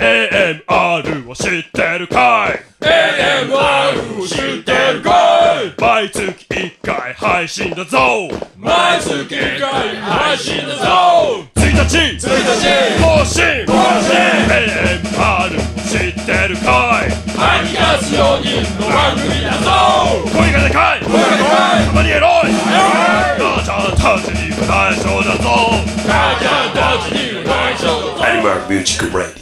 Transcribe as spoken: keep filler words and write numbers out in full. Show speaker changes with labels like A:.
A: エーエムアール を知ってるかい？
B: エーエムアール を知ってるかい？
A: 毎月いっかい配信だぞ。
B: 毎月いっかい配信だぞ。
A: ついたち
B: ついたち
A: 更新
B: 更新
A: エーエムアール 知ってるかい？
B: はちがつよにんの番組だぞ。
A: 声がでかい
B: 声がでかい
A: たまにエロい母ちゃんたちにも内緒だぞ。
B: 母ちゃんたちにも内緒だぞ。
A: アニマルミュージックラディ